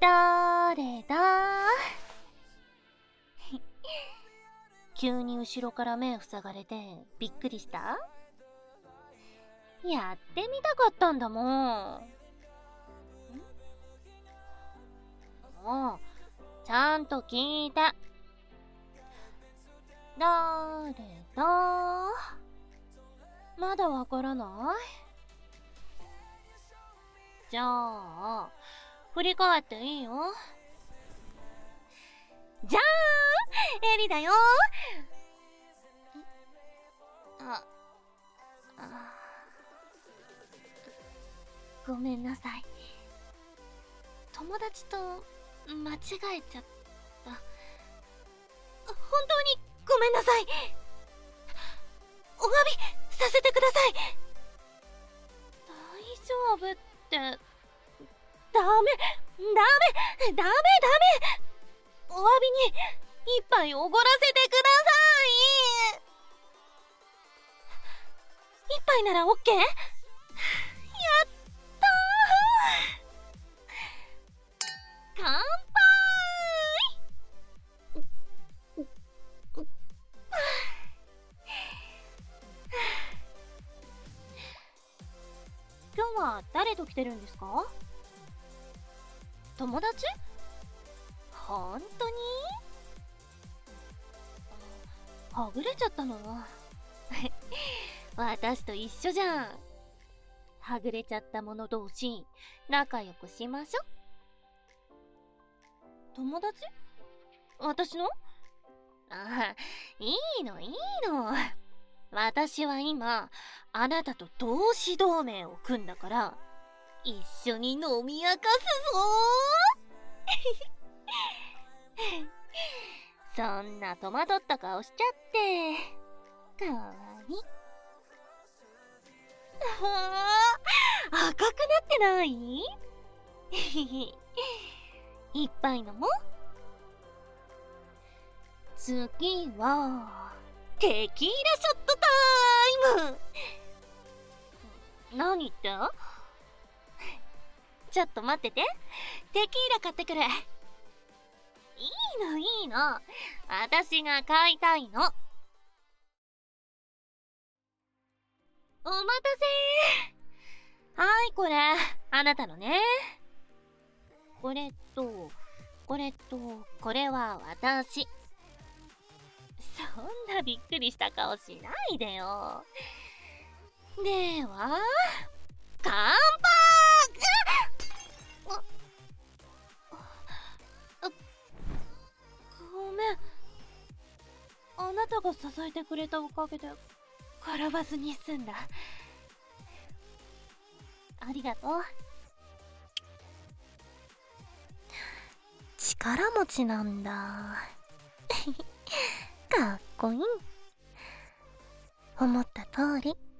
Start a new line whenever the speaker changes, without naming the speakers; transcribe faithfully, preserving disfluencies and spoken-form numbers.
誰だ急に後ろから目塞がれてびっくりした？やってみたかったんだもん。もうちゃんと聞いて。誰だ？まだわからない？じゃあ振り返っていいよ。じゃーん、エリだよ。あ、あ、ごめんなさい。友達と間違えちゃった。本当にごめんなさい。お詫びさせてください。大丈夫って。ダメダメダメダメ。お詫びに一杯おごらせてください。一杯ならオッケー？やったー。乾杯。今日は誰と来てるんですか？友達？ほんとに？はぐれちゃったの？私と一緒じゃん。はぐれちゃった者同士仲良くしましょ。友達？私の？ああ、いいのいいの。私は今あなたと同志同盟を組んだから一緒に飲み明かすぞー。そんな戸惑った顔しちゃってかわいい。あー、赤くなってない？いっぱい飲もう。次はテキーラショットタイム。何って？ちょっと待ってて、テキーラ買ってくる。いいのいいの、私が買いたいの。お待たせー。はい、これあなたのね。これとこれとこれは私。そんなびっくりした顔しないでよ。では乾杯。ごめん、あなたが支えてくれたおかげで転ばずに済んだ。ありがとう。力持ちなんだ。かっこいい。思った通り